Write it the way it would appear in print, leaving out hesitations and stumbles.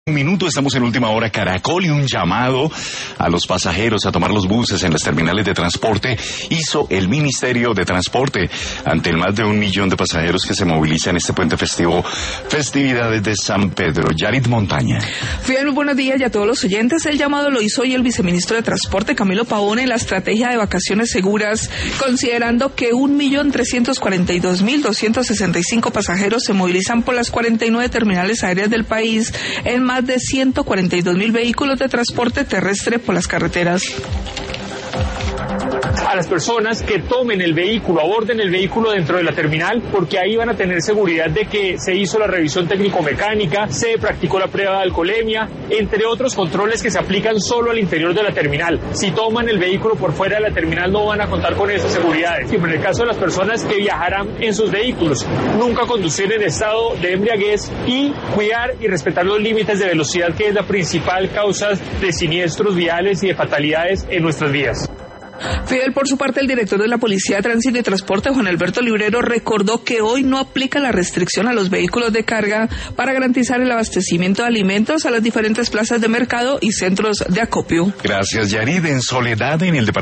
Un minuto, estamos en Última Hora Caracol, y un llamado a los pasajeros a tomar los buses en las terminales de transporte hizo el Ministerio de Transporte ante el más de 1 millón de pasajeros que se movilizan en este puente festivo, festividades de San Pedro. Yarit Montaña. Fidel, muy buenos días y a todos los oyentes. El llamado lo hizo hoy el viceministro de Transporte, Camilo Pavone, en la estrategia de vacaciones seguras, considerando que 1.342.265 pasajeros se movilizan por las 49 terminales aéreas del país en más de 142.000 vehículos de transporte terrestre por las carreteras. A las personas que tomen el vehículo, aborden el vehículo dentro de la terminal, porque ahí van a tener seguridad de que se hizo la revisión técnico-mecánica, se practicó la prueba de alcoholemia, entre otros controles que se aplican solo al interior de la terminal. Si toman el vehículo por fuera de la terminal no van a contar con esas seguridades. Y en el caso de las personas que viajarán en sus vehículos, nunca conducir en estado de embriaguez y cuidar y respetar los límites de velocidad, que es la principal causa de siniestros viales y de fatalidades en nuestras vías. Fidel, por su parte, el director de la Policía de Tránsito y Transporte, Juan Alberto Librero, recordó que hoy no aplica la restricción a los vehículos de carga para garantizar el abastecimiento de alimentos a las diferentes plazas de mercado y centros de acopio. Gracias, Yarit. En Soledad, en el departamento